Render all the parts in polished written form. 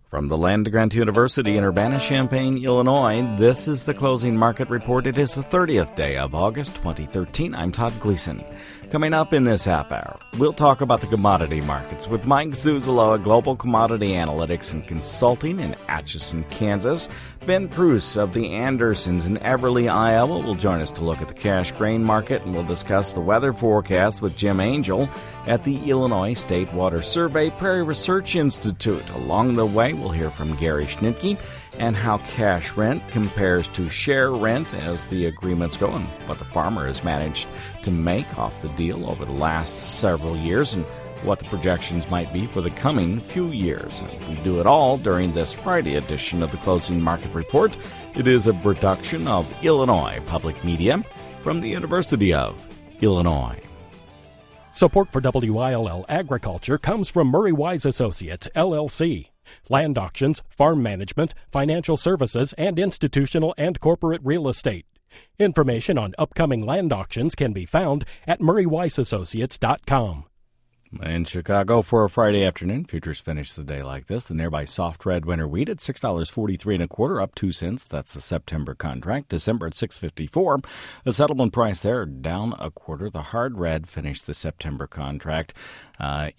From the Land-Grant University in Urbana-Champaign, Illinois, this is the Closing Market Report. It is the 30th day of August 2013. I'm Todd Gleason. Coming up in this half hour, we'll talk about the commodity markets with Mike Zuzolo at Global Commodity Analytics and Consulting in Atchison, Kansas. Ben Pruce of the Andersons in Everly, Iowa, will join us to look at the cash grain market, and we'll discuss the weather forecast with Jim Angel at the Illinois State Water Survey Prairie Research Institute. Along the way, we'll hear from Gary Schnitke and how cash rent compares to share rent as the agreements go, and what the farmer has managed to make off the deal over the last several years, and what the projections might be for the coming few years. And we do it all during this Friday edition of the Closing Market Report. It is a production of Illinois Public Media from the University of Illinois. Support for WILL Agriculture comes from Murray Wise Associates, LLC. Land auctions, farm management, financial services, and institutional and corporate real estate. Information on upcoming land auctions can be found at murraywiseassociates.com. In Chicago for a Friday afternoon, futures finish the day like this. The nearby soft red winter wheat at $6.43 1/4, up 2 cents. That's the September contract. December at $6.54. The settlement price there down 1/4. The hard red finished the September contract at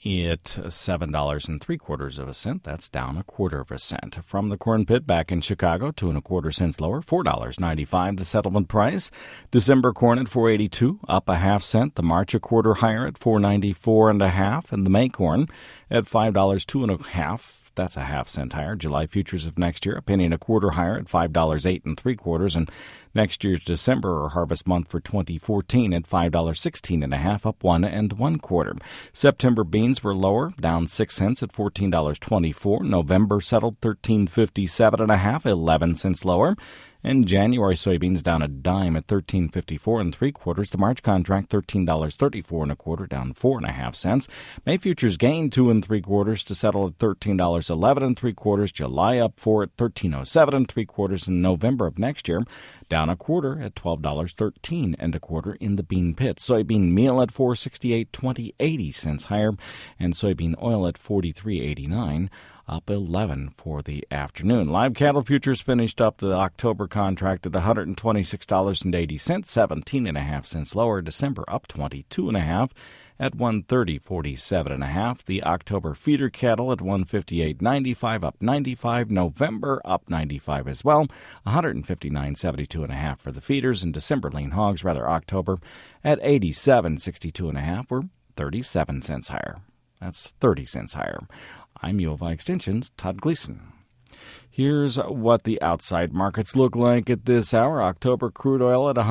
$7.75 cents. That's down 1/4 cent. From the corn pit back in Chicago, 2 1/4 cents lower, $4.95 the settlement price. December corn at $4.82, up 1/2 cent. The March 1/4 higher at $4.94 1/2, and the May corn at $5.02 1/2. That's 1/2 cent higher. July futures of next year, $1 1/4 higher at $5.08 3/4, and next year's December or harvest month for 2014 at $5.16 1/2, up 1 1/4. September beans were lower, down 6 cents at $14.24. November settled $13.57 1/2, 11 cents lower. And January soybeans down a dime at $13.54 3/4. The March contract $13.34 1/4, down 4 1/2 cents. May futures gained 2 3/4 to settle at $13.11 3/4. July up 4 at $13.07 3/4. And November of next year down 1/4 at $12.13 1/4 in the bean pit. Soybean meal at $4.68 80 cents higher, and soybean oil at $43.89. Up 11 for the afternoon. Live cattle futures finished up the October contract at $126.80, 17 1/2 cents lower. December up 22 1/2 at $130.47 1/2. The October feeder cattle at $158.95, up 95. November up 95 as well, $159.72 1/2 for the feeders. And December lean hogs, October at $87.62 1/2, were 37 cents higher. That's 30 cents higher. I'm U of I Extension's Todd Gleason. Here's what the outside markets look like at this hour. October crude oil at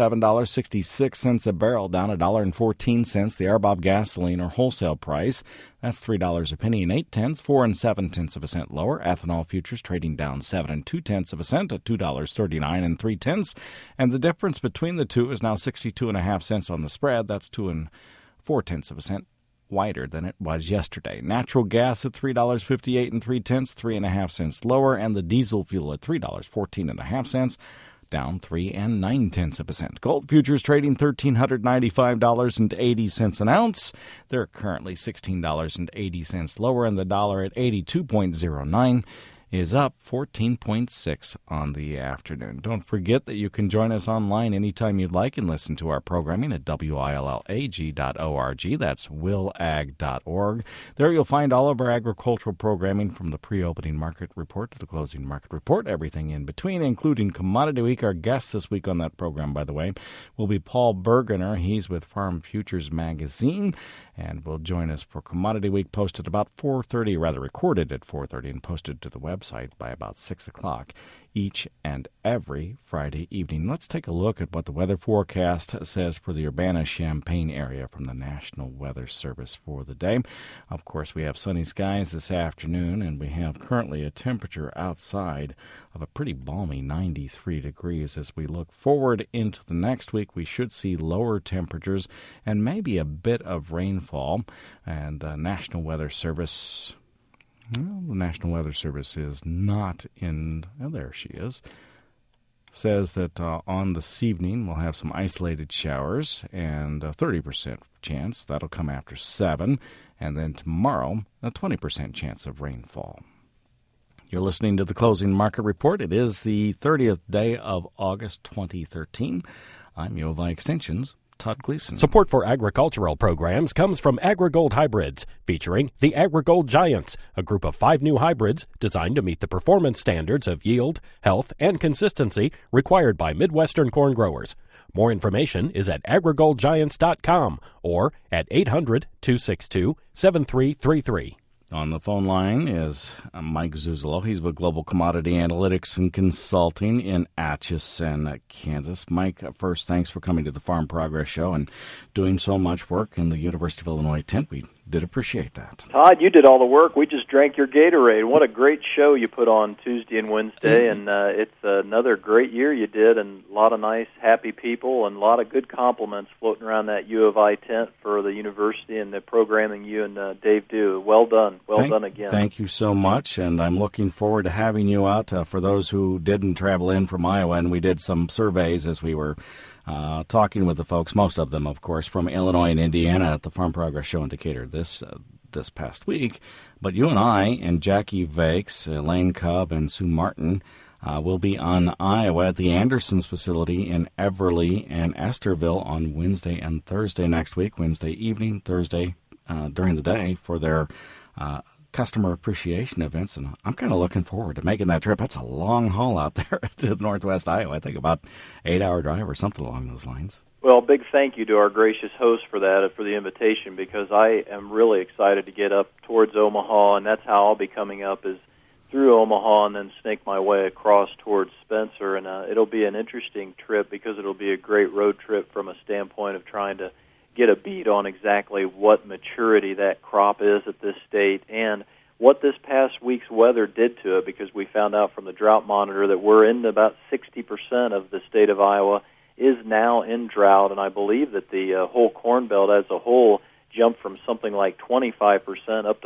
$107.66 a barrel, down $1.14. The RBOB gasoline or wholesale price, that's $3.08, 4 7/10 cent lower. Ethanol futures trading down 7 2/10 cent at $2.39 3/10. And the difference between the two is now 62 1/2 cents on the spread. That's 2 4/10 cent wider than it was yesterday. Natural gas at $3.58 3/10, 3 1/2 cents lower, and the diesel fuel at $3.14 1/2, down 3 9/10 cent. Gold futures trading $1,395.80 an ounce. They're currently $16.80 lower, and the dollar at 82.09 is up 14.6 on the afternoon. Don't forget that you can join us online anytime you'd like and listen to our programming at WILLAG.org. That's willag.org. There you'll find all of our agricultural programming from the pre-opening market report to the closing market report, everything in between, including Commodity Week. Our guest this week on that program, by the way, will be Paul Bergener. He's with Farm Futures Magazine, and will join us for Commodity Week, posted about 4:30, recorded at 4:30 and posted to the website by about 6 o'clock each and every Friday evening. Let's take a look at what the weather forecast says for the Urbana-Champaign area from the National Weather Service for the day. Of course, we have sunny skies this afternoon, and we have currently a temperature outside of a pretty balmy 93 degrees. As we look forward into the next week, we should see lower temperatures and maybe a bit of rainfall. And the National Weather Service... Well, the National Weather Service is not in... Oh, there she is. Says that on this evening we'll have some isolated showers and a 30% chance. That'll come after 7. And then tomorrow, a 20% chance of rainfall. You're listening to the Closing Market Report. It is the 30th day of August 2013. I'm U of I Extension's Todd Gleason. Support for agricultural programs comes from AgriGold Hybrids, featuring the AgriGold Giants, a group of 5 new hybrids designed to meet the performance standards of yield, health, and consistency required by Midwestern corn growers. More information is at agrigoldgiants.com or at 800-262-7333. On the phone line is Mike Zuzolo. He's with Global Commodity Analytics and Consulting in Atchison, Kansas. Mike, first, thanks for coming to the Farm Progress Show and doing so much work in the University of Illinois tent. We did appreciate that. Todd, you did all the work. We just drank your Gatorade. What a great show you put on Tuesday and Wednesday, and it's another great year you did, and a lot of nice, happy people, and a lot of good compliments floating around that U of I tent for the university and the programming you and Dave do. Well done. Well done again. Thank you so much, and I'm looking forward to having you out. For those who didn't travel in from Iowa, and we did some surveys as we were talking with the folks, most of them, of course, from Illinois and Indiana at the Farm Progress Show in Decatur this past week. But you and I and Jackie Vakes, Elaine Cobb, and Sue Martin will be on Iowa at the Andersons facility in Everly and Esterville on Wednesday and Thursday next week, Wednesday evening, Thursday during the day for their customer appreciation events, and I'm kind of looking forward to making that trip. That's a long haul out there to northwest Iowa. I think about 8-hour drive or something along those lines. Well, big thank you to our gracious host for that, for the invitation, because I am really excited to get up towards Omaha, and that's how I'll be coming up, is through Omaha and then snake my way across towards Spencer, and it'll be an interesting trip because it'll be a great road trip from a standpoint of trying to get a beat on exactly what maturity that crop is at this state and what this past week's weather did to it, because we found out from the drought monitor that we're in about 60% of the state of Iowa is now in drought, and I believe that the whole Corn Belt as a whole jumped from something like 25% up to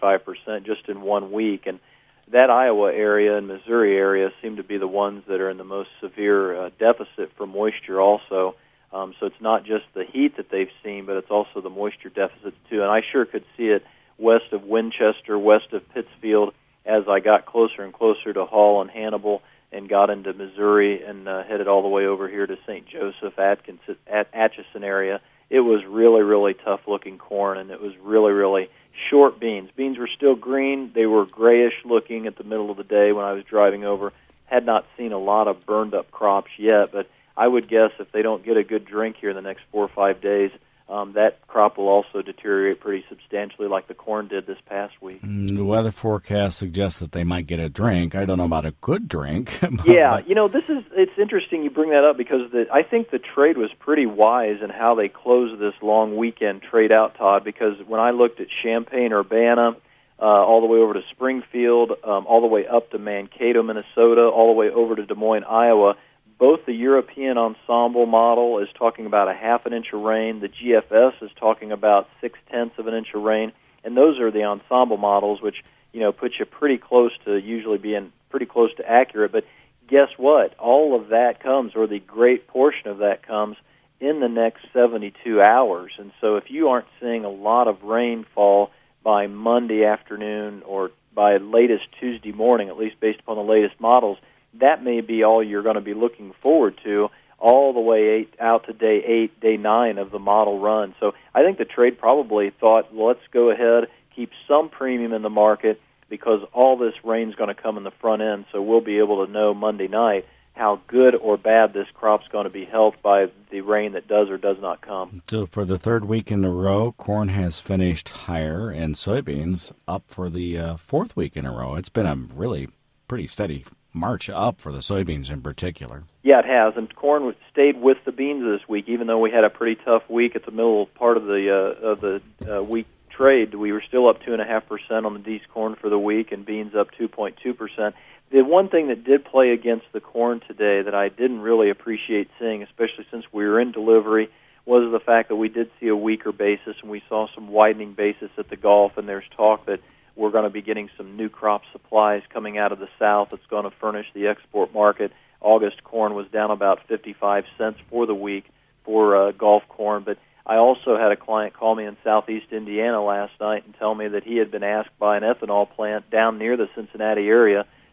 45% just in 1 week, and that Iowa area and Missouri area seem to be the ones that are in the most severe deficit for moisture also. So it's not just the heat that they've seen, but it's also the moisture deficits too. And I sure could see it west of Winchester, west of Pittsfield, as I got closer and closer to Hall and Hannibal and got into Missouri and headed all the way over here to St. Joseph, Atchison area. It was really, really tough-looking corn, and it was really, really short beans. Beans were still green. They were grayish-looking at the middle of the day when I was driving over. Had not seen a lot of burned-up crops yet, but I would guess if they don't get a good drink here in the next 4 or 5 days, that crop will also deteriorate pretty substantially like the corn did this past week. The weather forecast suggests that they might get a drink. I don't know about a good drink. Yeah, it's interesting you bring that up because I think the trade was pretty wise in how they closed this long weekend trade out, Todd, because when I looked at Champaign-Urbana, all the way over to Springfield, all the way up to Mankato, Minnesota, all the way over to Des Moines, Iowa, both the European ensemble model is talking about a half an inch of rain. The GFS is talking about 0.6 of an inch of rain. And those are the ensemble models, which, put you pretty close to usually being pretty close to accurate. But guess what? All of that comes, or the great portion of that comes, in the next 72 hours. And so if you aren't seeing a lot of rainfall by Monday afternoon or by latest Tuesday morning, at least based upon the latest models, that may be all you're going to be looking forward to all the way out to day 8, day 9 of the model run. So I think the trade probably thought, well, let's go ahead, keep some premium in the market because all this rain's going to come in the front end, so we'll be able to know Monday night how good or bad this crop's going to be helped by the rain that does or does not come. So for the third week in a row, corn has finished higher and soybeans up for the fourth week in a row. It's been a really pretty steady march up for the soybeans in particular. Yeah, it has, and corn stayed with the beans this week, even though we had a pretty tough week at the middle part of the week trade. We were still up 2.5% on the D's corn for the week, and beans up 2.2%. The one thing that did play against the corn today that I didn't really appreciate seeing, especially since we were in delivery, was the fact that we did see a weaker basis, and we saw some widening basis at the Gulf, and there's talk that we're going to be getting some new crop supplies coming out of the South that's going to furnish the export market. August corn was down about 55 cents for the week for Gulf corn. But I also had a client call me in southeast Indiana last night and tell me that he had been asked by an ethanol plant down near the Cincinnati area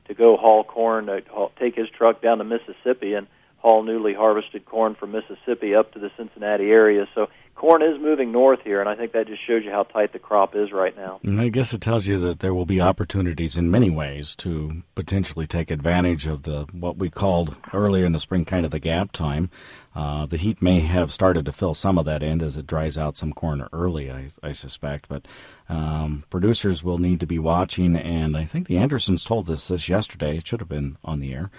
to go haul corn, take his truck down to Mississippi and haul newly harvested corn from Mississippi up to the Cincinnati area. So corn is moving north here, and I think that just shows you how tight the crop is right now. And I guess it tells you that there will be opportunities in many ways to potentially take advantage of what we called earlier in the spring kind of the gap time. The heat may have started to fill some of that in as it dries out some corn early, I suspect. But producers will need to be watching, and I think the Andersons told us this yesterday. It should have been on the air.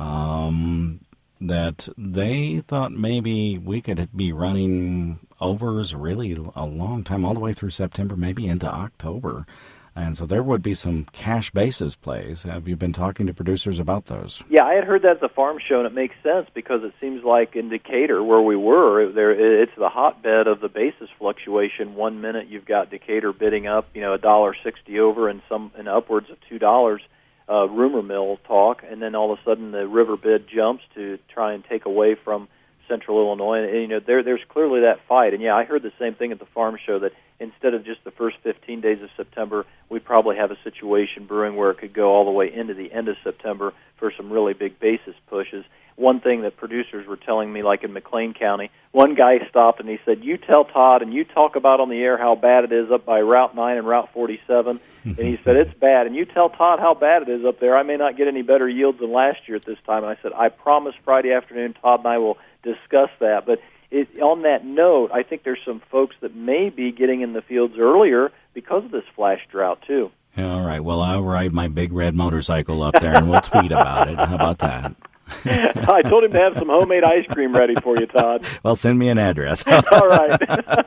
That they thought maybe we could be running overs really a long time, all the way through September, maybe into October. And so there would be some cash basis plays. Have you been talking to producers about those? Yeah, I had heard that at the farm show, and it makes sense because it seems like in Decatur, where we were, it's the hotbed of the basis fluctuation. 1 minute you've got Decatur bidding up, $1.60 over and upwards of $2. Rumor mill talk, and then all of a sudden the river bid jumps to try and take away from Central Illinois. And, there's clearly that fight. And, I heard the same thing at the farm show, that instead of just the first 15 days of September, we probably have a situation brewing where it could go all the way into the end of September for some really big basis pushes. One thing that producers were telling me, like in McLean County, one guy stopped and he said, "You tell Todd and you talk about on the air how bad it is up by Route 9 and Route 47. And he said, "It's bad. And you tell Todd how bad it is up there. I may not get any better yields than last year at this time." And I said, "I promise Friday afternoon, Todd and I will discuss that." But on that note, I think there's some folks that may be getting in the fields earlier because of this flash drought, too. All right. Well, I'll ride my big red motorcycle up there and we'll tweet about it. How about that? I told him to have some homemade ice cream ready for you, Todd. Well, send me an address. All right.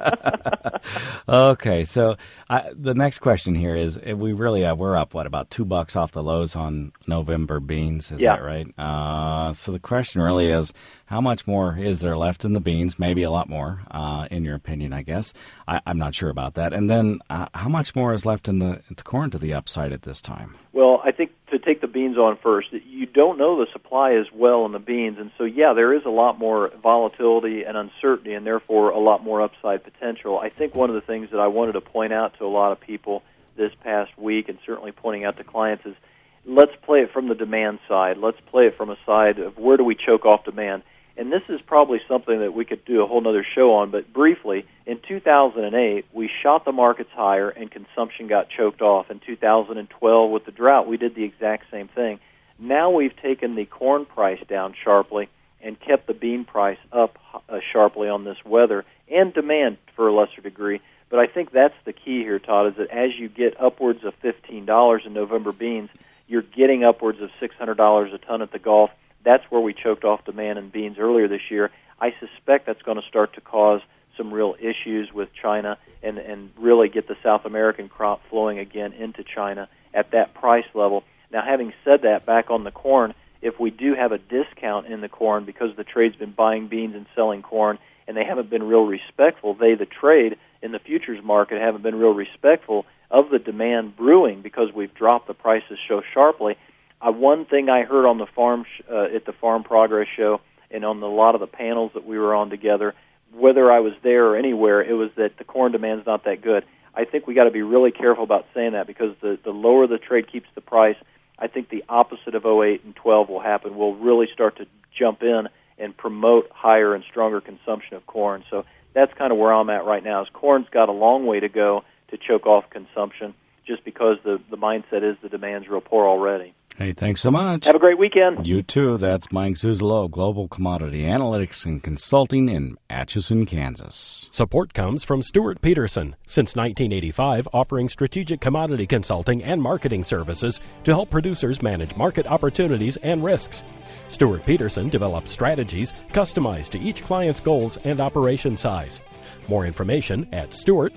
Okay, so the next question here is, we're up, about $2 off the lows on November beans, is that right? So the question really is, how much more is there left in the beans? Maybe a lot more, in your opinion, I guess. I'm not sure about that. And then how much more is left in the corn to the upside at this time? Well, I think to take the beans on first, you don't know the supply as well in the beans, and so, there is a lot more volatility and uncertainty, and therefore a lot more upside potential. I think one of the things that I wanted to point out to a lot of people this past week, and certainly pointing out to clients, is let's play it from the demand side. Let's play it from a side of where do we choke off demand. And this is probably something that we could do a whole other show on, but briefly, in 2008, we shot the markets higher and consumption got choked off. In 2012, with the drought, we did the exact same thing. Now we've taken the corn price down sharply and kept the bean price up sharply on this weather, and demand for a lesser degree. But I think that's the key here, Todd, is that as you get upwards of $15 in November beans, you're getting upwards of $600 a ton at the Gulf. That's where we choked off demand in beans earlier this year. I suspect that's going to start to cause some real issues with China and really get the South American crop flowing again into China at that price level. Now, having said that, back on the corn, if we do have a discount in the corn because the trade's been buying beans and selling corn, and they haven't been real respectful, the trade in the futures market haven't been real respectful of the demand brewing because we've dropped the prices so sharply. One thing I heard on the farm at the Farm Progress Show and on a lot of the panels that we were on together, whether I was there or anywhere, it was that the corn demand's not that good. I think we got to be really careful about saying that because the lower the trade keeps the price, I think the opposite of 08 and 12 will happen. We'll really start to jump in and promote higher and stronger consumption of corn. So that's kind of where I'm at right now. Is corn's got a long way to go to choke off consumption just because the mindset is the demand's real poor already. Hey, thanks so much. Have a great weekend. You too. That's Mike Zuzolo, Global Commodity Analytics and Consulting in Atchison, Kansas. Support comes from Stuart Peterson, since 1985 offering strategic commodity consulting and marketing services to help producers manage market opportunities and risks. Stuart Peterson develops strategies customized to each client's goals and operation size. More information at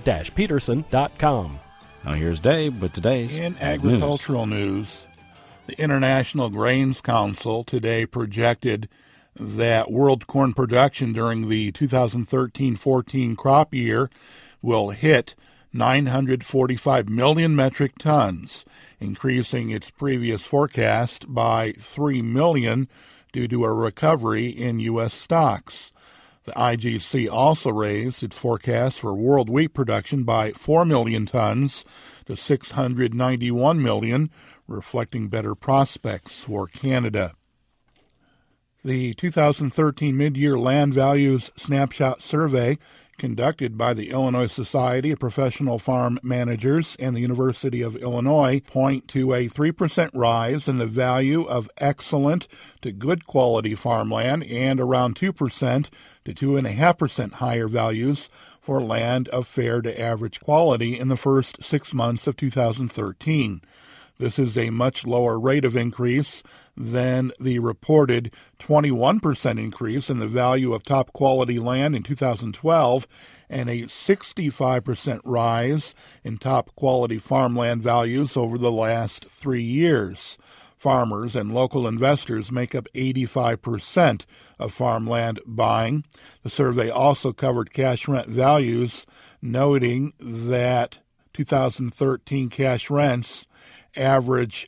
stuart-peterson.com. Now here's Dave with today's In agricultural news. The International Grains Council today projected that world corn production during the 2013-14 crop year will hit 945 million metric tons, increasing its previous forecast by 3 million due to a recovery in U.S. stocks. The IGC also raised its forecast for world wheat production by 4 million tons to 691 million, reflecting better prospects for Canada. The 2013 Mid-Year Land Values Snapshot Survey, conducted by the Illinois Society of Professional Farm Managers and the University of Illinois, point to a 3% rise in the value of excellent to good quality farmland and around 2% to 2.5% higher values for land of fair to average quality in the first 6 months of 2013. This is a much lower rate of increase than the reported 21% increase in the value of top-quality land in 2012 and a 65% rise in top-quality farmland values over the last 3 years. Farmers and local investors make up 85% of farmland buying. The survey also covered cash rent values, noting that 2013 cash rents average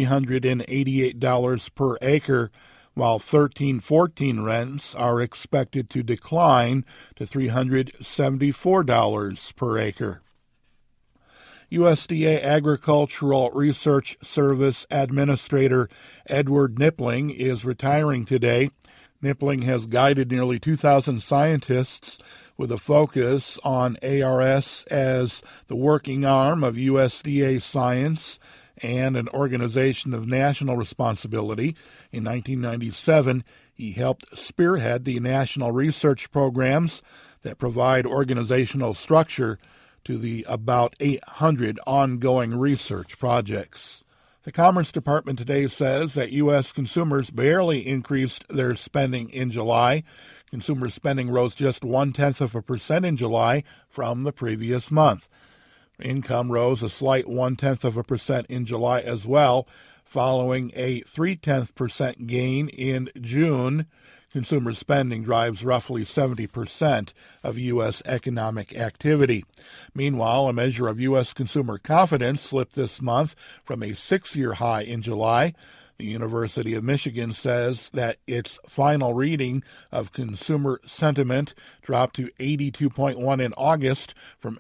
$388 per acre, while 13-14 rents are expected to decline to $374 per acre. USDA Agricultural Research Service Administrator Edward Knipling is retiring today. Knipling has guided nearly 2,000 scientists with a focus on ARS as the working arm of USDA science and an organization of national responsibility. In 1997, he helped spearhead the national research programs that provide organizational structure to the about 800 ongoing research projects. The Commerce Department today says that U.S. consumers barely increased their spending in July. Consumer spending rose just 0.1% in July from the previous month. Income rose a slight 0.1% in July as well, following a 0.3% gain in June. Consumer spending drives roughly 70% of U.S. economic activity. Meanwhile, a measure of U.S. consumer confidence slipped this month from a 6-year high in July. The University of Michigan says that its final reading of consumer sentiment dropped to 82.1 in August from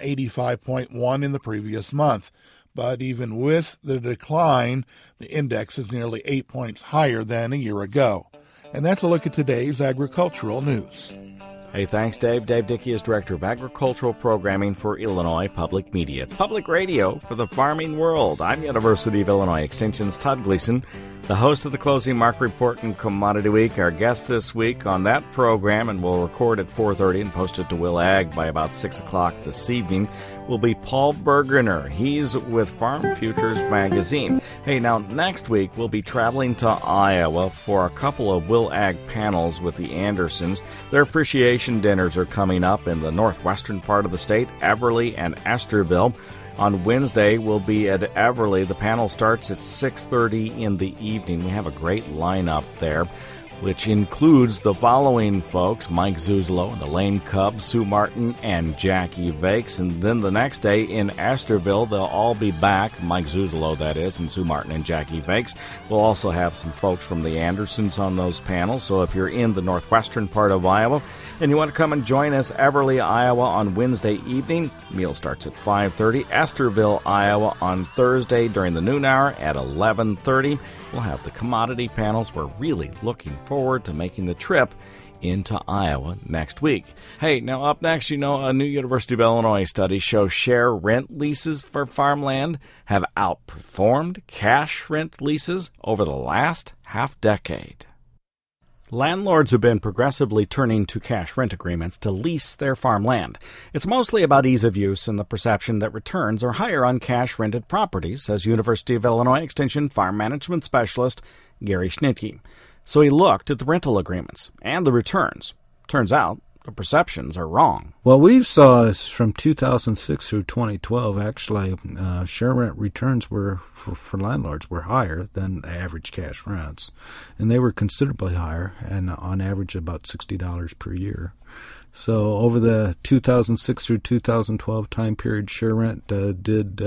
85.1 in the previous month. But even with the decline, the index is nearly 8 points higher than a year ago. And that's a look at today's agricultural news. Hey, thanks, Dave. Dave Dickey is Director of Agricultural Programming for Illinois Public Media. It's public radio for the farming world. I'm University of Illinois Extension's Todd Gleason, the host of the Closing Market Report and Commodity Week. Our guest this week on that program, and we'll record at 4:30 and post it to Will Ag by about 6 o'clock this evening, will be Paul Bergener. He's with Farm Futures Magazine. Hey, now, next week we'll be traveling to Iowa for a couple of Will Ag panels with the Andersons. Their appreciation dinners are coming up in the northwestern part of the state, Everly and Esterville. On Wednesday, we'll be at Everly. The panel starts at 6:30 in the evening. We have a great lineup there, which includes the following folks: Mike Zuzolo and the Lane Cubs, Sue Martin and Jackie Vakes. And then the next day in Esterville, they'll all be back, Mike Zuzolo, that is, and Sue Martin and Jackie Vakes. We'll also have some folks from the Andersons on those panels. So if you're in the northwestern part of Iowa and you want to come and join us, Everly, Iowa, on Wednesday evening, meal starts at 5:30. Esterville, Iowa, on Thursday during the noon hour at 11:30. We'll have the commodity panels. We're really looking forward to making the trip into Iowa next week. Hey, now up next, a new University of Illinois study shows share rent leases for farmland have outperformed cash rent leases over the last half-decade. Landlords have been progressively turning to cash rent agreements to lease their farmland. It's mostly about ease of use and the perception that returns are higher on cash rented properties, says University of Illinois Extension Farm Management Specialist Gary Schnitke. So he looked at the rental agreements and the returns. Turns out the perceptions are wrong. Well, we saw this from 2006 through 2012. Actually, share rent returns were for landlords were higher than the average cash rents, and they were considerably higher, and on average about $60 per year. So over the 2006 through 2012 time period, share rent did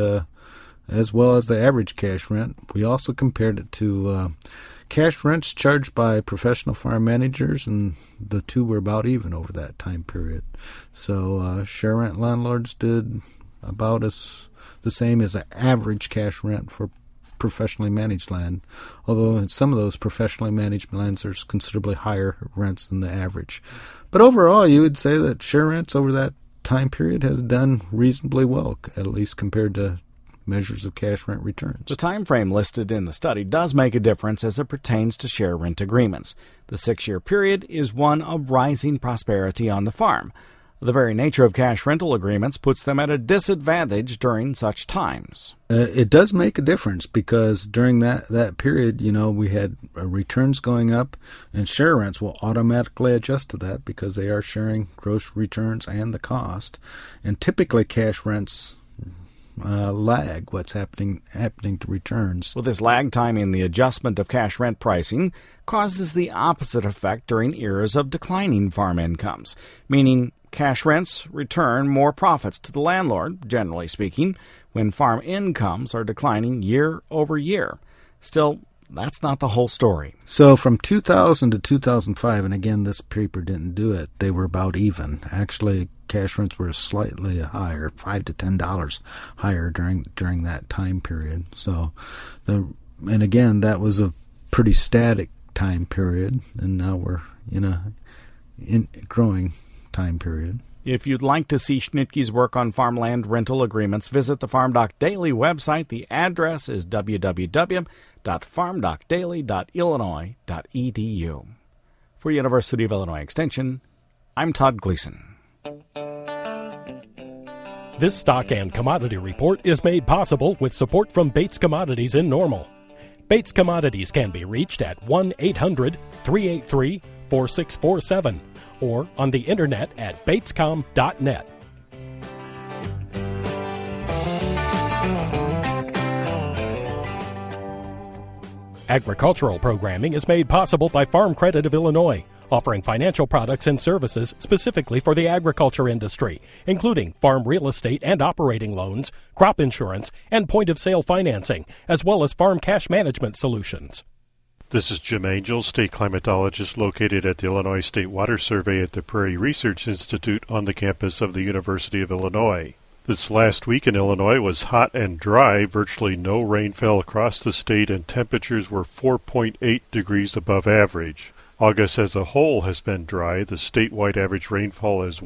as well as the average cash rent. We also compared it to cash rents charged by professional farm managers, and the two were about even over that time period. So share rent landlords did about the same as the average cash rent for professionally managed land, although in some of those professionally managed lands there's considerably higher rents than the average. But overall, you would say that share rents over that time period has done reasonably well, at least compared to measures of cash rent returns. The time frame listed in the study does make a difference as it pertains to share rent agreements. The 6-year period is one of rising prosperity on the farm. The very nature of cash rental agreements puts them at a disadvantage during such times. It does make a difference because during that period, we had returns going up, and share rents will automatically adjust to that because they are sharing gross returns and the cost. And typically cash rents lag what's happening to returns. Well, this lag time in the adjustment of cash rent pricing causes the opposite effect during eras of declining farm incomes, meaning cash rents return more profits to the landlord, generally speaking, when farm incomes are declining year over year. Still, that's not the whole story. So from 2000 to 2005, and again, this paper didn't do it, they were about even. Actually, cash rents were slightly higher, $5 to $10 higher during that time period. So, and again, that was a pretty static time period, and now we're in a growing time period. If you'd like to see Schnittke's work on farmland rental agreements, visit the FarmDoc Daily website. The address is www.farmdocdaily.illinois.edu. For University of Illinois Extension, I'm Todd Gleason. This stock and commodity report is made possible with support from Bates Commodities in Normal. Bates Commodities can be reached at 1-800-383-4647 or on the internet at batescom.net. Agricultural programming is made possible by Farm Credit of Illinois, offering financial products and services specifically for the agriculture industry, including farm real estate and operating loans, crop insurance, and point-of-sale financing, as well as farm cash management solutions. This is Jim Angel, state climatologist located at the Illinois State Water Survey at the Prairie Research Institute on the campus of the University of Illinois. This last week in Illinois was hot and dry. Virtually no rain fell across the state, and temperatures were 4.8 degrees above average. August as a whole has been dry. The statewide average rainfall is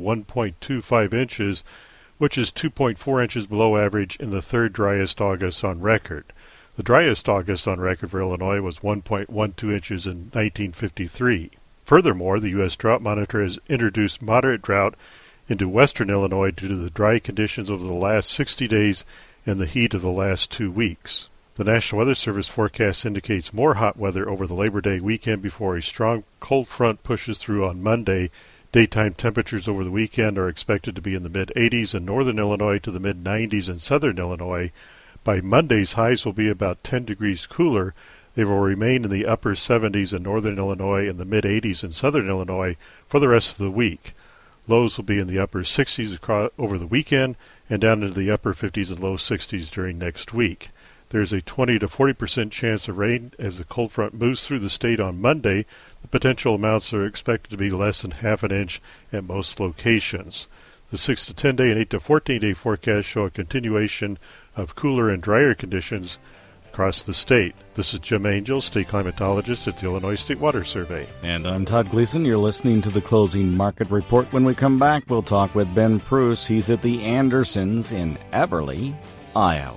1.25 inches, which is 2.4 inches below average in the third driest August on record. The driest August on record for Illinois was 1.12 inches in 1953. Furthermore, the U.S. Drought Monitor has introduced moderate drought into western Illinois due to the dry conditions over the last 60 days and the heat of the last 2 weeks. The National Weather Service forecast indicates more hot weather over the Labor Day weekend before a strong cold front pushes through on Monday. Daytime temperatures over the weekend are expected to be in the mid-80s in northern Illinois to the mid-90s in southern Illinois. By Monday's highs will be about 10 degrees cooler. They will remain in the upper 70s in northern Illinois and the mid-80s in southern Illinois for the rest of the week. Lows will be in the upper 60s over the weekend and down into the upper 50s and low 60s during next week. There's a 20 to 40% chance of rain as the cold front moves through the state on Monday. The potential amounts are expected to be less than half an inch at most locations. The 6 to 10 day and 8 to 14 day forecasts show a continuation of cooler and drier conditions across the state. This is Jim Angel, state climatologist at the Illinois State Water Survey. And I'm Todd Gleason. You're listening to the Closing Market Report. When we come back, we'll talk with Ben Pruce. He's at the Andersons in Everly, Iowa.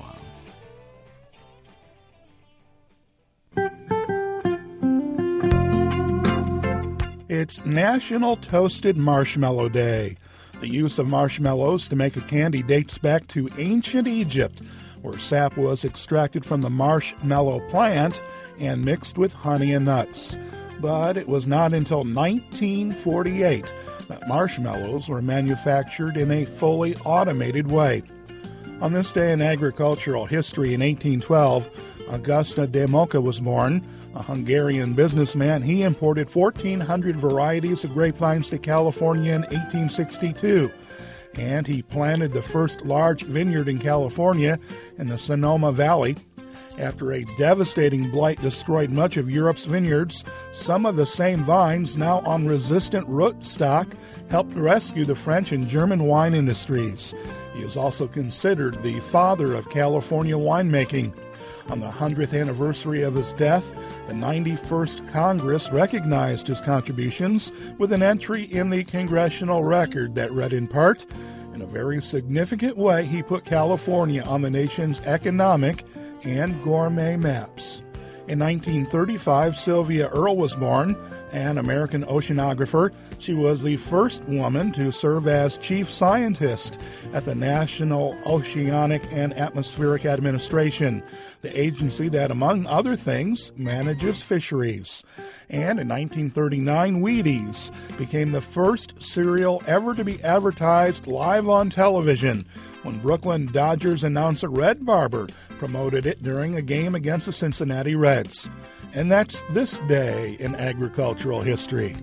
It's National Toasted Marshmallow Day. The use of marshmallows to make a candy dates back to ancient Egypt, where sap was extracted from the marshmallow plant and mixed with honey and nuts. But it was not until 1948 that marshmallows were manufactured in a fully automated way. On this day in agricultural history in 1812, Augusta de Moca was born. A Hungarian businessman, he imported 1,400 varieties of grapevines to California in 1862. And he planted the first large vineyard in California in the Sonoma Valley. After a devastating blight destroyed much of Europe's vineyards, some of the same vines, now on resistant rootstock, helped rescue the French and German wine industries. He is also considered the father of California winemaking. On the 100th anniversary of his death, the 91st Congress recognized his contributions with an entry in the Congressional Record that read in part, "In a very significant way, he put California on the nation's economic and gourmet maps." In 1935, Sylvia Earle was born, an American oceanographer. She was the first woman to serve as chief scientist at the National Oceanic and Atmospheric Administration, the agency that, among other things, manages fisheries. And in 1939, Wheaties became the first cereal ever to be advertised live on television when Brooklyn Dodgers announcer Red Barber promoted it during a game against the Cincinnati Reds. And that's this day in agricultural history.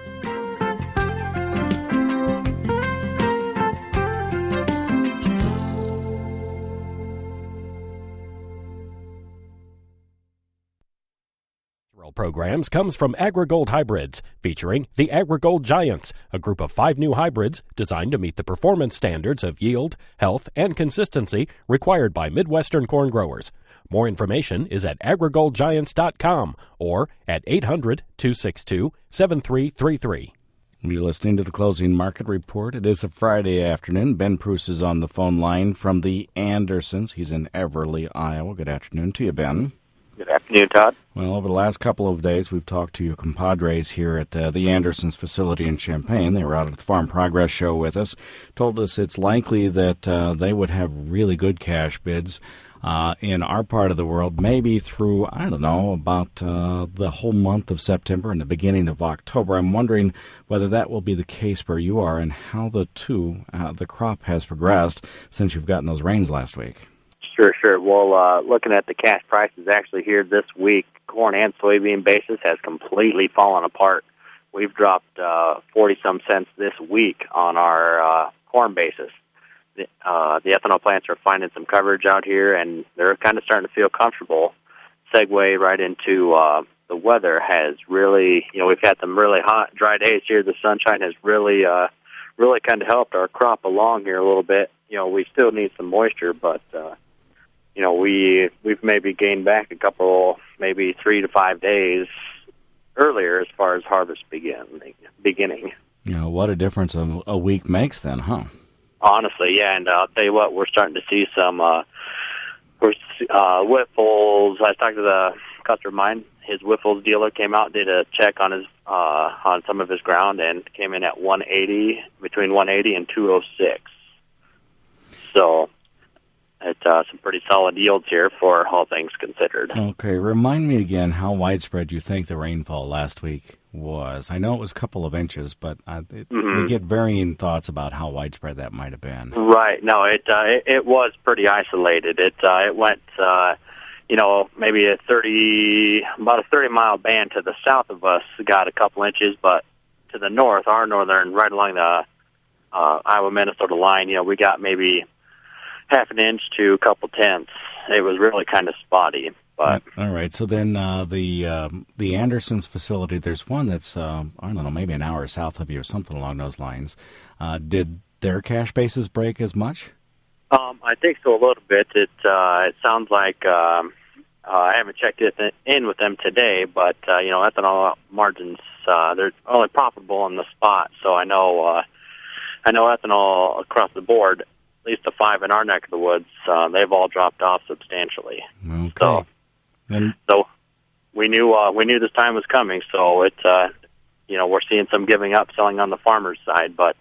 Programs comes from AgriGold Hybrids, featuring the AgriGold Giants, a group of 5 new hybrids designed to meet the performance standards of yield, health, and consistency required by Midwestern corn growers. More information is at agrigoldgiants.com or at 800-262-7333. You're listening to the Closing Market Report. It is a Friday afternoon. Ben Pruce is on the phone line from the Andersons. He's in Everly, Iowa. Good afternoon to you, Ben. Good afternoon, Todd. Well, over the last couple of days, we've talked to your compadres here at the Andersons facility in Champaign. They were out at the Farm Progress Show with us, told us it's likely that they would have really good cash bids in our part of the world, maybe through, I don't know, about the whole month of September and the beginning of October. I'm wondering whether that will be the case where you are and how the crop has progressed since you've gotten those rains last week. Sure. Well, looking at the cash prices actually here this week, corn and soybean basis has completely fallen apart. We've dropped 40-some cents this week on our corn basis. The ethanol plants are finding some coverage out here, and they're kind of starting to feel comfortable. Segue right into the weather has really, we've had some really hot, dry days here. The sunshine has really kind of helped our crop along here a little bit. We still need some moisture, but we've maybe gained back a couple, maybe 3 to 5 days earlier as far as harvest beginning. What a difference a week makes then, huh? Honestly, yeah, and I'll tell you what, we're starting to see some Whiffles. I talked to the customer of mine. His Whiffles dealer came out, did a check on his on some of his ground, and came in at 180, between 180 and 206. So it's some pretty solid yields here for all things considered. Okay, remind me again how widespread you think the rainfall last week was. I know it was a couple of inches, but we get varying thoughts about how widespread that might have been. Right. No, it was pretty isolated. It went, maybe about a 30-mile band to the south of us got a couple inches, but to the north, our northern, right along the Iowa-Minnesota line, we got maybe half an inch to a couple tenths. It was really kind of spotty. But all right. So then the Andersons facility, there's one that's, I don't know, maybe an hour south of you or something along those lines. Did their cash basis break as much? I think so, a little bit. It sounds like I haven't checked in with them today, but, ethanol margins, they're only profitable on the spot. So I know ethanol across the board, at least the 5 in our neck of the woods, they've all dropped off substantially. Okay. So we knew this time was coming. So it's we're seeing some giving up, selling on the farmer's side, but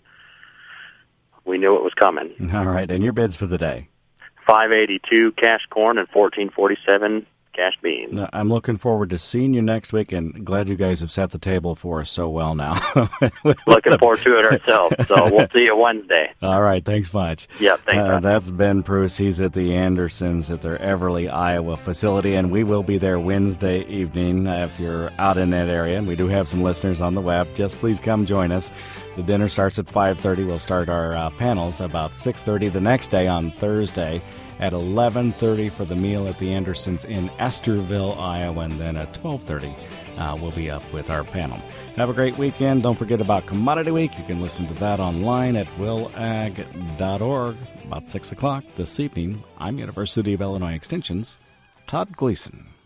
we knew it was coming. All right, and your bids for the day? $5.82 cash corn and $14.47 cash beans. No, I'm looking forward to seeing you next week, and glad you guys have set the table for us so well now. Looking forward to it ourselves. So we'll see you Wednesday. All right, thanks much. Yeah, thanks. That's Ben Pruce. He's at the Andersons at their Everly, Iowa facility, and we will be there Wednesday evening if you're out in that area. And we do have some listeners on the web. Just please come join us. The dinner starts at 5:30. We'll start our panels about 6:30 the next day on Thursday. At 11:30 for the meal at the Andersons in Estherville, Iowa, and then at 12:30 we'll be up with our panel. Have a great weekend. Don't forget about Commodity Week. You can listen to that online at willag.org. About 6 o'clock this evening, I'm University of Illinois Extension's Todd Gleason.